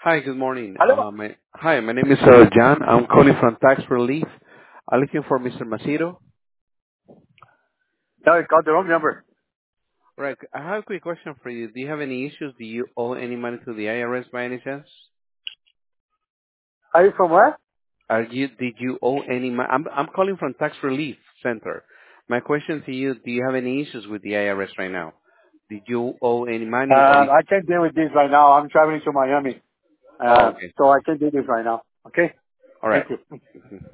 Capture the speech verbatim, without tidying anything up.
Hi, good morning. Hello? Uh, my, hi, my name is uh, John. I'm calling from Tax Relief. I'm looking for Mister Macedo. No, you called the wrong number. Right. I have a quick question for you. Do you have any issues? Do you owe any money to the I R S by any chance? Are you from where? Are you? Did you owe any money? I'm I'm calling from Tax Relief Center. My question to you: do you have any issues with the I R S right now? Did you owe any money or? Uh, Did, I can't deal with this right now. I'm traveling to Miami. oh, Uh, okay. so I can't do this right now. Okay? All Thank right. you. Mhm.